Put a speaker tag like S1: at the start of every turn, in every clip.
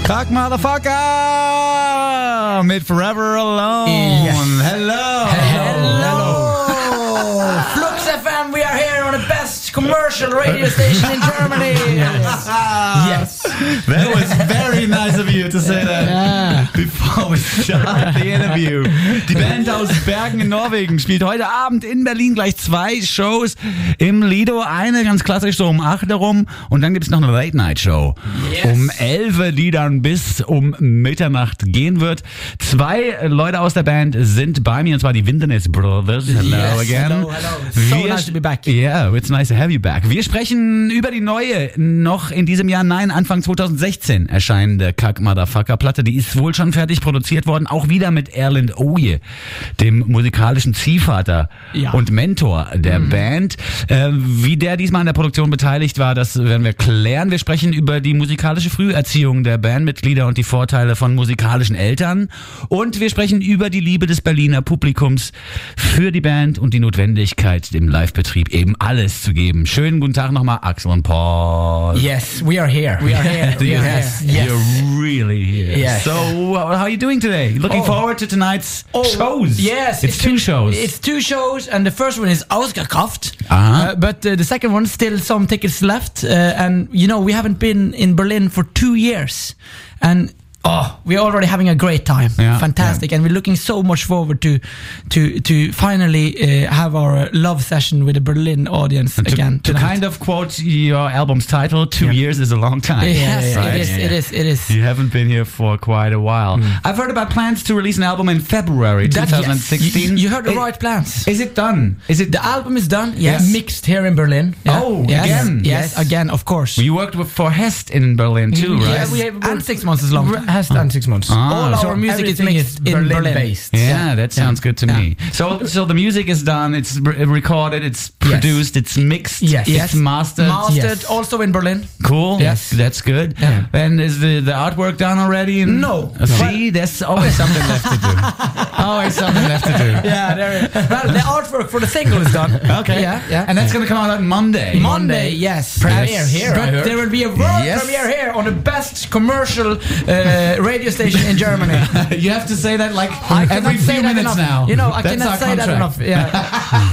S1: Kack Motherfucker mit Forever Alone.
S2: Yes.
S1: Hello.
S2: Flux FM, we are here on the best commercial radio station in Germany. Yes.
S1: That was very nice of you to say that before we start the interview. Die Band aus Bergen in Norwegen spielt heute Abend in Berlin gleich 2 Shows im Lido. Eine ganz klassisch so um 8 herum und dann gibt es noch eine Late-Night-Show um 11, die dann bis um Mitternacht gehen wird. 2 Leute aus der Band sind bei mir, und zwar die Wilderness Brothers. Hello again.
S2: Hello. So nice to be back.
S1: Yeah, it's nice to have you back. Wir sprechen über die neue, noch in diesem Jahr, nein, Anfang 2016 erscheinende Kack Motherfucker Platte. Die ist wohl schon fertig produziert worden, auch wieder mit Erlend Oje, dem musikalischen Ziehvater und Mentor der Band. Wie der diesmal an der Produktion beteiligt war, das werden wir klären. Wir sprechen über die musikalische Früherziehung der Bandmitglieder und die Vorteile von musikalischen Eltern. Und wir sprechen über die Liebe des Berliner Publikums für die Band und die Notwendigkeit, dem Live-Betrieb eben alles zu geben. Schönen guten Tag nochmal, Axel und Paul.
S2: Yes, we are here. We are here.
S1: Yes. You're really here.
S2: Yes.
S1: So, how are you doing today? Looking forward to tonight's shows.
S2: Yes.
S1: It's 2 shows.
S2: It's 2 shows, and the first one is ausverkauft.
S1: Uh-huh.
S2: But the second one, still some tickets left. And, you know, we haven't been in Berlin for 2 years. And we're already having a great time.
S1: Yeah,
S2: Fantastic. And we're looking so much forward to finally have our love session with the Berlin audience again.
S1: To kind of quote your album's title, 2 years is a long time.
S2: Yes,
S1: right?
S2: it is.
S1: You haven't been here for quite a while. I've heard about plans to release an album in February 2016.
S2: You heard the right plans.
S1: Is it done?
S2: The album is done, yes.
S3: Mixed here in Berlin.
S2: Yeah.
S1: Again?
S2: Yes, again, of course.
S1: You worked for Hest in Berlin too, right?
S2: Yes, and 6 months is long.
S3: Has done 6 months.
S2: All our music is mixed in Berlin.
S3: Based.
S1: Yeah, that sounds good to me. So the music is done, it's recorded, it's produced, it's mixed, it's mastered.
S2: Also in Berlin.
S1: Cool.
S2: Yes.
S1: That's good.
S2: Yeah.
S1: And is the artwork done already?
S2: No.
S1: See, there's always something left to do. Always something left to do.
S2: Yeah, there is. Well, the artwork for the single is done.
S1: Okay.
S2: Yeah.
S1: And that's going to come out on Monday.
S2: Monday, yes.
S3: Premiere here, I
S2: But
S3: heard.
S2: there will be a world premiere here on the best commercial radio station in Germany.
S1: You have to say that like
S2: I
S1: every
S2: cannot say
S1: few
S2: that
S1: minutes
S2: enough.
S1: now.
S2: You know, I
S1: That's
S2: cannot
S1: our
S2: say that
S1: contract.
S2: enough. Yeah.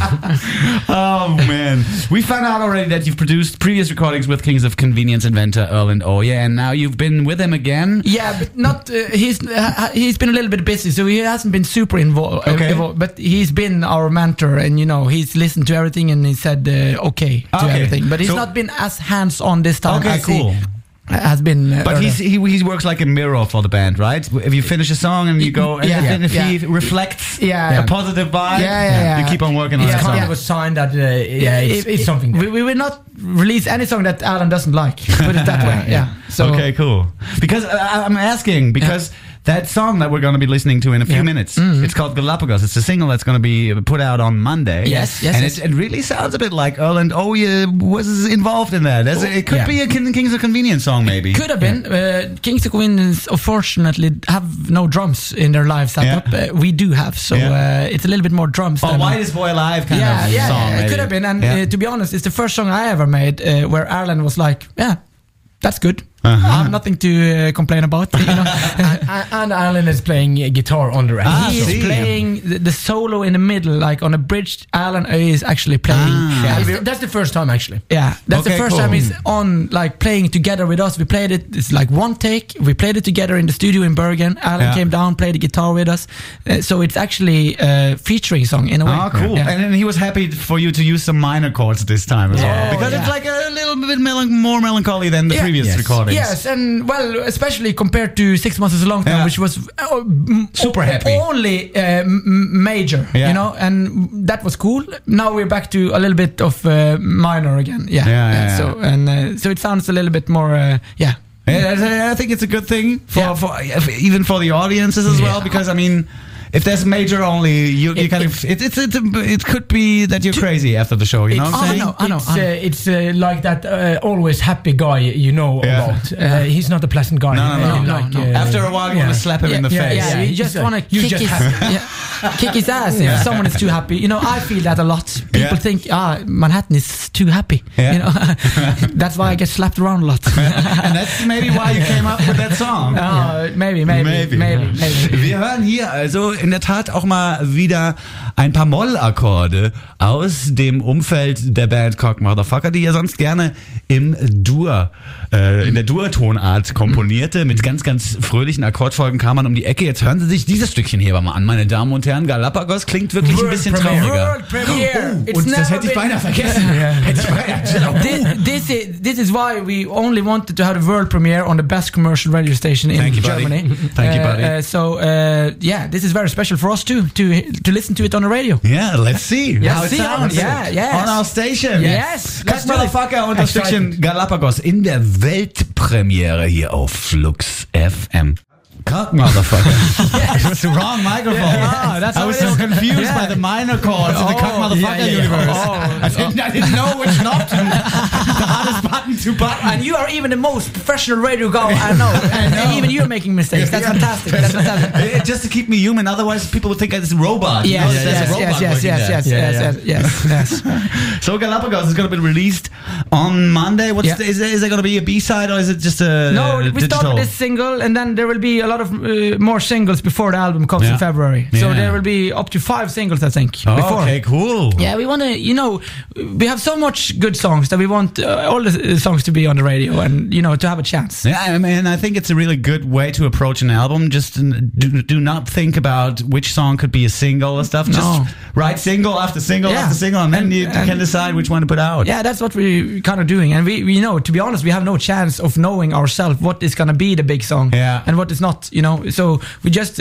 S1: Oh man, we found out already that you've produced previous recordings with Kings of Convenience inventor Erlend Oje, and now you've been with him again.
S2: Yeah, but not. He's been a little bit busy, so he hasn't been super involved.
S1: Okay.
S2: But he's been our mentor, and you know, he's listened to everything, and he said okay to everything. But he's not been as hands on this time.
S1: Okay,
S2: as
S1: cool.
S2: He has been.
S1: But he works like a mirror for the band, right? If you finish a song and you go, and if he reflects a positive vibe, you keep on working on that song.
S3: It was signed that it's something.
S2: We will not release any song that Alan doesn't like. Put it that way. Yeah. So
S1: okay, cool. Because I'm asking because. That song that we're going to be listening to in a few minutes, it's called Galapagos. It's a single that's going to be put out on Monday.
S2: Yes.
S1: And it really sounds a bit like Erlend Oje was involved in that. It could be a Kings of Convenience song, maybe.
S2: Could have been. Kings of Convenience, unfortunately, have no drums in their live setup. We do have, so it's a little bit more drums.
S1: Oh, Whitest Boy Alive kind of song.
S2: It could have been. And to be honest, it's the first song I ever made where Erlend was like, that's good. I have nothing to complain about. You know?
S3: And Alan is playing guitar on the rest.
S2: He is playing the solo in the middle, like on a bridge. Alan is actually playing.
S3: That's the first time, actually.
S2: Yeah, that's the first time he's on, like playing together with us. We played it. It's like one take. We played it together in the studio in Bergen. Alan came down, played the guitar with us. So it's actually a featuring song in a way.
S1: Oh, cool!
S2: Yeah.
S1: And then he was happy for you to use some minor chords this time as well, because it's like a little bit more melancholy than the previous recordings.
S2: Yes, and well, especially compared to 6 Months is a Long Time, which was
S1: super happy,
S2: only major, you know, and that was cool. Now we're back to a little bit of minor again, So it sounds a little bit more, I think it's a good thing for even for the audiences as well, because I mean,
S1: if there's major only, you kind of it could be that you're crazy after the show. You know what I'm saying?
S3: I know. It's like that always happy guy about. He's not a pleasant guy.
S1: No. After a while, you want to slap him in the face.
S2: Yeah, you just want to kick his ass if someone is too happy. You know, I feel that a lot. People think, Manhattan is too happy. You know, that's why I get slapped around a lot.
S1: And that's maybe why you came up with that song.
S2: Maybe.
S1: Wir hören hier also in der Tat auch mal wieder ein paar Mollakkorde aus dem Umfeld der Band Cock Motherfucker, die ja sonst gerne im Dur, in der Dur-Tonart komponierte. Mit ganz, ganz fröhlichen Akkordfolgen kam man um die Ecke. Jetzt hören Sie sich dieses Stückchen hier mal an, meine Damen und Herren. Galapagos klingt wirklich ein bisschen trauriger.
S2: World premiere.
S1: Und das hätte ich beinahe vergessen.
S2: This is why we only wanted to have a world premiere on the best commercial radio station in Germany.
S1: Thank you, buddy.
S2: This is very special for us too, to listen to it on the radio.
S1: Yeah, let's see how it sounds. On our station.
S2: Yes.
S1: Cock Motherfucker und das Stückchen Galapagos in der Weltpremiere hier auf Flux FM. Cock Motherfucker. It was the wrong microphone. I was so confused by the minor chords in the Cock Motherfucker universe. I didn't know which knob to, the hardest button to button.
S2: And you are even the most professional radio guy I know. And even you're making mistakes. That's fantastic.
S1: Just to keep me human, otherwise people would think it's a robot.
S2: Yes.
S1: So Galapagos is going to be released on Monday. Is there going to be a B-side or is it just a
S2: we start with this single and then there will be a lot of more singles before the album comes in February. So there will be up to 5 singles, I think.
S1: Okay, cool.
S2: Yeah, we want to, we have so much good songs that we want all the songs to be on the radio and, to have a chance.
S1: Yeah, I mean, I think it's a really good way to approach an album. Just do not think about which song could be a single or stuff. Just write single after single after single and then you can decide which one to put out.
S2: Yeah, that's what we're kind of doing. And we know, to be honest, we have no chance of knowing ourselves what is going to be the big song and what is not. So we just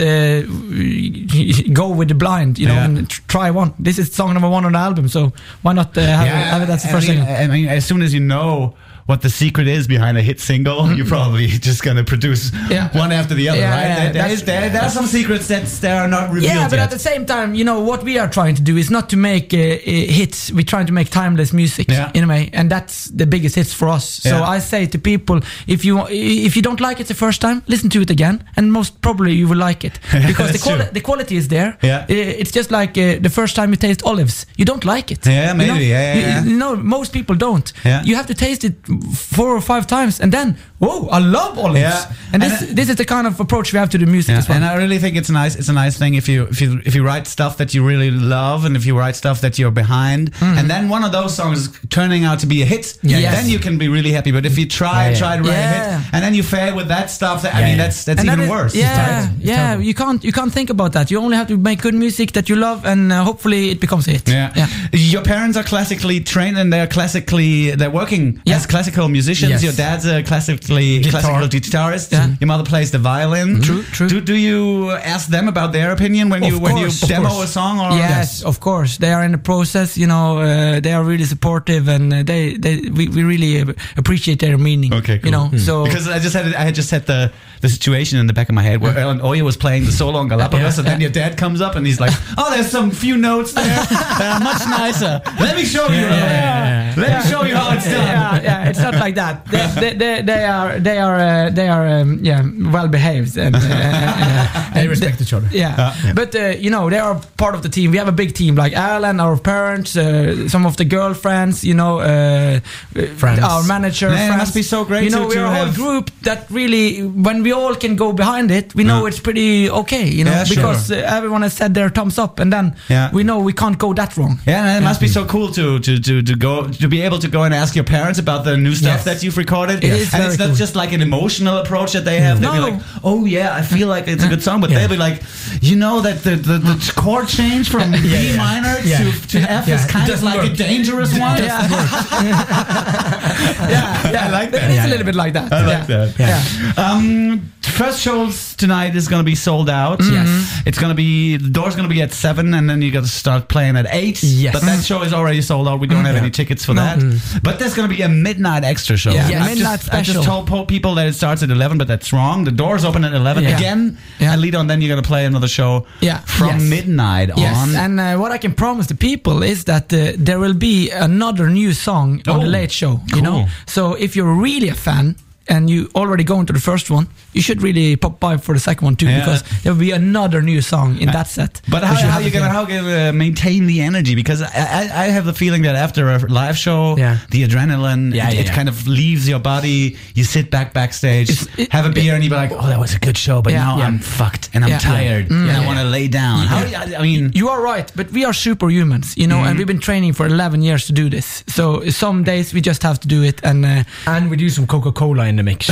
S2: go with the blind, and try one. This is song number 1 on the album, so why not have it as the first single?
S1: I mean, as soon as you know what the secret is behind a hit single, you're probably just going to produce one after the other, right? There are some secrets that are not revealed
S2: but
S1: yet.
S2: at the same time, what we are trying to do is not to make hits. We're trying to make timeless music in a way, and that's the biggest hits for us. So I say to people, if you don't like it the first time, listen to it again, and most probably you will like it because the quality is there. It's just like the first time you taste olives, you don't like it. Most people don't. You have to taste it 4 or 5 times and then I love olives. And this is the kind of approach we have to the music as well.
S1: And I really think it's a nice thing if you write stuff that you really love and if you write stuff that you're behind and then one of those songs is turning out to be a hit, then you can be really happy. But if you try to write a hit and then you fail with that stuff, that's even worse.
S2: You can't think about that. You only have to make good music that you love and hopefully it becomes a hit.
S1: Your parents are classically trained and they're working as classical musicians. Your dad's a classical guitarist. Your mother plays the violin.
S2: True.
S1: Do you ask them about their opinion when you demo a song? Or
S2: yes, of course. They are in the process. They are really supportive and we really appreciate their meaning.
S1: Okay, cool.
S2: So
S1: because I had just had the situation in the back of my head where Erlend Øye was playing the solo on Galapagos and then your dad comes up and he's like, there's some few notes there that are much nicer. Let me show you. Let me show you how it's done.
S2: It's not like that. They are well behaved and
S3: they respect each other.
S2: But they are part of the team. We have a big team like Erlend, our parents, some of the girlfriends,
S3: friends,
S2: our manager.
S1: It must be so great.
S2: We're a whole group that really, when we all can go behind it, we know it's pretty okay. Because everyone has said their thumbs up, and then we know we can't go that wrong.
S1: And it must be so cool to be able to go and ask your parents about the new stuff that you've recorded.
S2: It's
S1: not just like an emotional approach that they have. They'll be like, I feel like it's a good song, but they'll be like, that the chord change from B minor to F is kind of like a dangerous one.
S2: I
S1: like that.
S2: It's a little bit like that.
S1: I like that. first shows tonight is going to be sold out.
S3: Yes.
S1: It's going to be, the door's going to be at 7 and then you got to start playing at 8.
S3: Yes.
S1: But that show is already sold out. We don't have any tickets for that. But there's going to be a midnight extra show.
S2: Yeah,
S3: Yes.
S2: midnight
S1: I
S2: special.
S1: just told people that it starts at 11, but that's wrong. The doors open at 11
S2: Yeah.
S1: again.
S2: Yeah.
S1: And later on, then you're going to play another show from
S2: Yes.
S1: midnight
S2: Yes,
S1: on.
S2: and what I can promise the people is that there will be another new song on the Late Show. You know, so if you're really a fan and you already go into the first one, you should really pop by for the second one too, because there will be another new song in that set.
S1: But how you gonna maintain the energy? Because I have the feeling that after a live show, the adrenaline it kind of leaves your body. You sit backstage, have a beer, and you be like, "Oh, that was a good show," but now I'm fucked and I'm tired and I want to lay down. I mean,
S2: you are right, but we are superhumans, you know, and we've been training for 11 years to do this. So some days we just have to do it, and
S3: we do some Coca-Cola in the mix.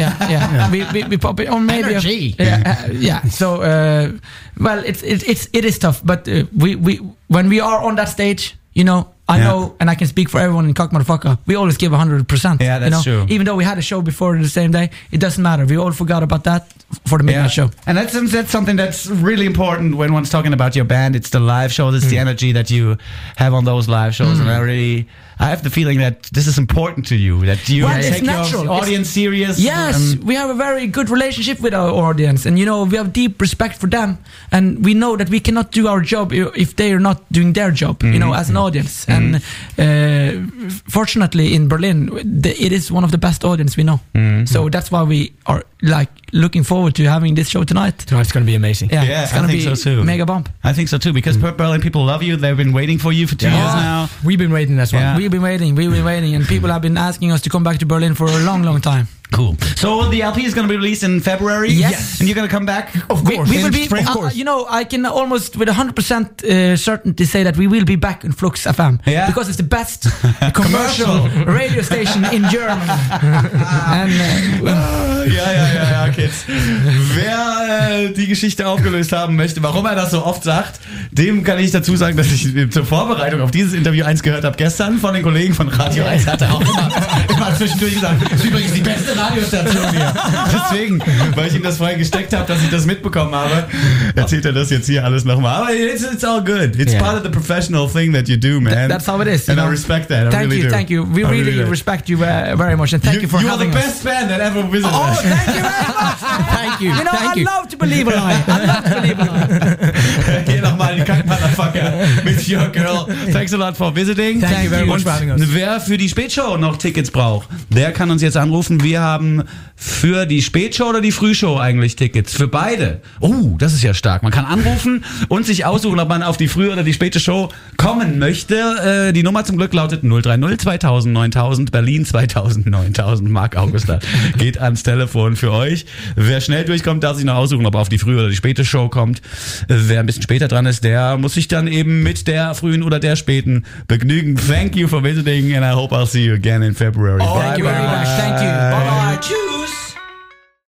S2: We pop it on maybe.
S3: Energy.
S2: So well, it is tough, but we when we are on that stage, you know, I know, and I can speak for everyone in Cock Motherfucker, we always give 100%.
S1: Yeah, that's true.
S2: Even though we had a show before the same day, it doesn't matter. We all forgot about that for the midnight show.
S1: And that's something that's really important when one's talking about your band. It's the live shows. It's the energy that you have on those live shows. And I have the feeling that this is important to you, that you take your audience serious.
S2: Yes, we have a very good relationship with our audience, and you know, we have deep respect for them, and we know that we cannot do our job if they are not doing their job, you know, as an audience. And fortunately in Berlin, it is one of the best audience we know. So that's why we are like looking forward to having this show tonight.
S3: Tonight's going to be amazing.
S2: Yeah, it's going to be
S1: so too.
S2: Mega bump.
S1: I think so too, because Berlin people love you. They've been waiting for you for 2 years now.
S3: We've been waiting as well.
S2: We've been waiting, and people have been asking us to come back to Berlin for a long time.
S1: Cool. So the LP is going to be released in February.
S2: Yes.
S1: And you're going to come back?
S3: Of course.
S2: We will be,
S3: of course.
S2: you know, I can almost with 100% certainty say that we will be back in Flux FM.
S1: Yeah.
S2: Because it's the best commercial radio station in Germany. And,
S1: ja, Kids. Wer die Geschichte aufgelöst haben möchte, warum er das so oft sagt, dem kann ich dazu sagen, dass ich zur Vorbereitung auf dieses Interview eins gehört habe gestern von den Kollegen von Radio 1. Hat er auch immer zwischendurch gesagt, das ist übrigens die beste Radiostation hier. Deswegen, weil ich ihm das vorher gesteckt habe, dass ich das mitbekommen habe, erzählt er das jetzt hier alles nochmal. Aber it's all good. It's part of the professional thing that you do, man.
S2: That's how it is.
S1: And I respect that.
S2: Thank you. We really respect you very much, and thank you for having us.
S1: You are the best band that ever visited us.
S2: Oh, thank you very much.
S3: Thank you.
S2: You know,
S3: Thank
S2: I love to believe a lie.
S1: Geh nochmal in die Kack Motherfucker mit Your Girl. Thanks a lot for visiting.
S3: Thank you very much for having us.
S1: Wer für die Spätshow noch Tickets braucht, der kann uns jetzt anrufen. Wir haben für die Spätshow oder die Frühshow eigentlich Tickets. Für beide. Oh, das ist ja stark. Man kann anrufen und sich aussuchen, ob man auf die Früh- oder die späte Show kommen möchte. Die Nummer zum Glück lautet 030 2000 9000 Berlin 2000 9000. Marc Augusta geht ans Telefon für euch. Wer schnell durchkommt, darf sich noch aussuchen, ob er auf die frühe oder die späte Show kommt. Wer ein bisschen später dran ist, der muss sich dann eben mit der frühen oder der späten begnügen. Thank you for visiting and I hope I'll see you again in February.
S2: Thank you very much. Thank you. Bye-bye. Tschüss.